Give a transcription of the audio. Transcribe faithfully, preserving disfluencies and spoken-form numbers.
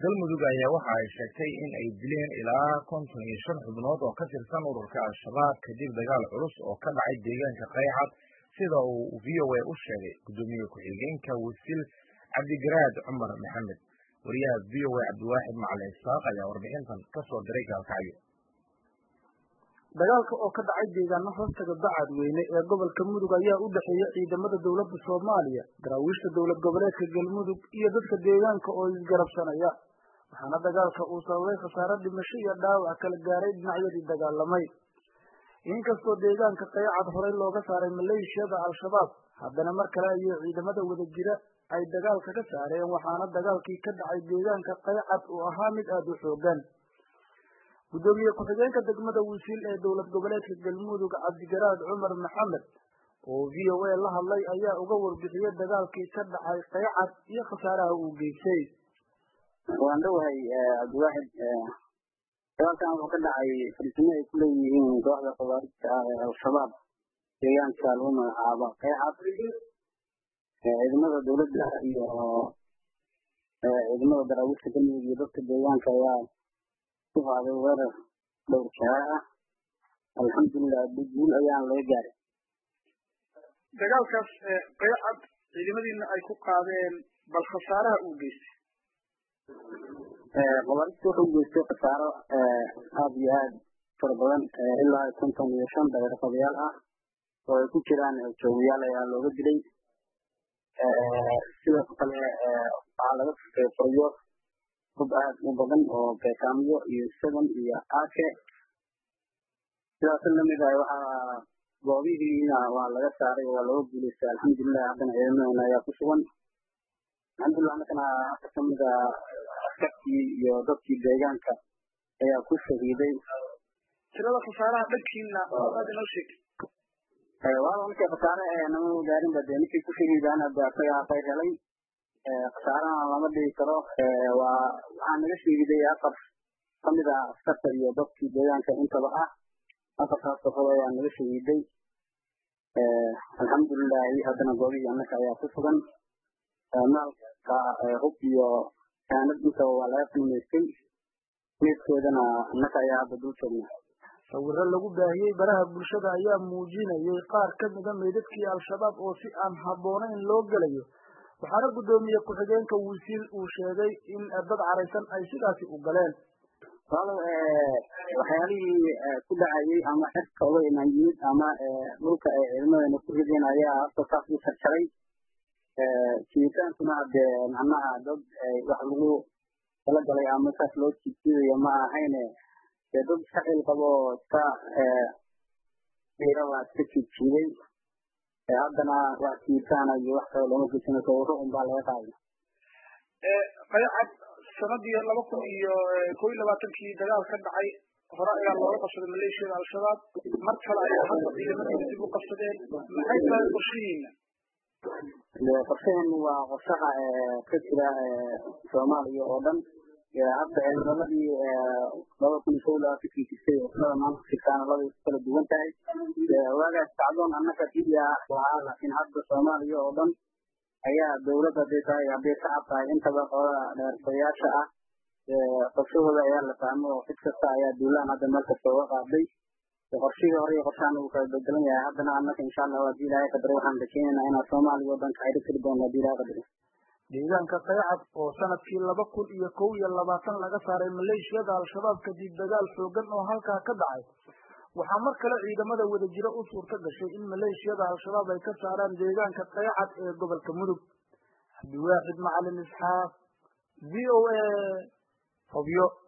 galmudug ayaa waxa ay sheegtay in ay dileen ilaa konton iyo shan xubnood oo ka tirsan ururka al-shabaab kadib dagaal culus oo ka dhacay deegaanka qaycad sida uu v o a u sheegay gudoomiye ku-xigeenka wasiil cabdigaraad cumar maxamed. wariyaha v o a cabdiwaaxid macalin isaaq ayaa warbixintan ka soo diray gaalkacyo. dagaalka oo ka dhacay deegaano hoostaga bacadweyne ee gobolka mudug ayaa u dhexeeya ciidamada dowladda Soomaaliya, daraawiishta dowlad goboleedka galmudug iyo dadka deegaanka oo isgarabsanaya, waxaana dagaalka uu sababay khasaare dhimasho iyo dhaawac kala gaaray dhinacyadii dagaalamay. inkastoo deegaanka qaycad horey looga saaray maleeshiyada al-shabaab, haddana mar kale ayay ciidamada wadajira ay dagaalka ka saareen, waxaana dagaalkii ka dhacay deegaanka qaycad uu ahaa mid aad u xoogan. gudoomiye ku-xigeenka degmada wasiil ee dowlad goboleedka galmudug cabdigaraad cumar maxamed oo v o a la hadlay ayaa uga warbixiyay dagaalkii ka dhacay qaycad iyo khasaaraha uu geystay. waan dhawahay cabdiwaaxid, dagaalkan wuxuu ka dhacay fariisimo ay ku leeyihiin kooxda khawaarijta ah ee al-shabaab deegaanka lagu magacaabo qaycad. ciidamada dowladda iyo ciidamada daraawiishta galmudug iyo dadka deegaanka ayaa ku qaaday weerar dhowr jaha ah. alxamdulilah guul ayaan laga gaaray dagaalkaas qaycad ciidamadiina ay ku qaadeen, bal khasaaraha uu geystay. khawaarijta wuxuu geystay khasaaro aada iyo aad fara badan, ilaa konton iyo shan dareerqabayaal ah oo ay ku jiraan joogayaal ayaa looga dilay. sidoo kale waxaa laga furtay qoryo hub aad u badan oo beekaamyo iyo saban iyo aake. sidaas lamid ah waxaa goobihiina waa laga saaray oo waa looga guulaystay alxamdulilah. haddana ciidamadeena ayaa ku sugan alxamdulilah. markana haka kamid a askartii iyo dadkii deegaanka ayaa ku shahiiday. tirada khasaaraha dhankiina aad inoo sheegtay. waa markii khasaare nama gaarin ba dee ninkii ku shahiidaan hadda asaga qayr helay. khasaarana lama dhigi karo. waa waxaa naga shahiiday afar kamid ah askarta iyo dadkii deegaanka intaba ah. afartaas qofood ayaa naga shahiiday alxamdulilah. haddana goobihii annaka ayaa ku sugan. maalka hub iyo saanad intaba waa laga qiimaystay. meedkoodana annaka ayaa hadda dul joogna. sawirro lagu baahiyey baraha bulshada ayaa muujinayay qaar ka mida meydadkii al-shabaab oo si aan habboonayn loo gelayo, waxaana gudoomiye ku-xigeenka wasiil uu sheegay in dad caraysan ay sidaasi u galeen. walow waxyaalihii ku dhacayay ama xirka uga imaan yimid ama dhulka ay ciidamadana ku rideen ayaa horta saas u jarjaray. jiitaankuna dee macnaha dad wax lagu talagalay ama saas loo jiijiidayo ma ahayne dee dad iska xil qabo iska waa iska jiijiiday. haddana wax jiitaana iyo wax kale looma geysan sawirro un baa laga qaaday. qaycad sanadii laba kun iyo kow iyo labaatankii dagaal ka dhacay hore ayaa looga qabsaday maleeshiyada al-shabaab, mar kale ayaa hadda ciidamada dib u qabsadeen. maxay tahay qorshihiina? qorshaheenu waa qorshaha ka jira soomaaliya oo dhan. hadda ciidamadii laba kun iyo kow iyo labaatankii jirtay oslada maanta jirtaana labay ku kala duwan tahay. waagaas sacdoon annaka keliya lahaa, laakiin hadda soomaaliya oo dhan ayaa dowladda haday tahay hadday shacab tahay intaba qolada dheersayaasha ah qorshahooda ayaa la fahmo oo cid kasta ayaa duulaan hadda meel kasta uga qaaday. qorshihii hore iyo qorshahan uu kala bedelan yahay. haddana annaka insha allah hadii ilaahay qadaro waxaan rajeynaynaa inaan soomaaliya oo dhan ka xidhi kari doono hadii ilaahay qadaro. deegaanka qaycad oo sanadkii laba kun iyo kow iyo labaatan laga saaray maleeshiyada al-shabaab kadib dagaal xoogan oo halkaa ka dhacay, waxaa mar kale ciidamada wadajiro u suurta gashay in maleeshiyada al-shabaab ay ka saaraan deegaanka qaycad ee gobolka mudug. cabdiwaaxid macalin isxaaq, v o a, Hobyo.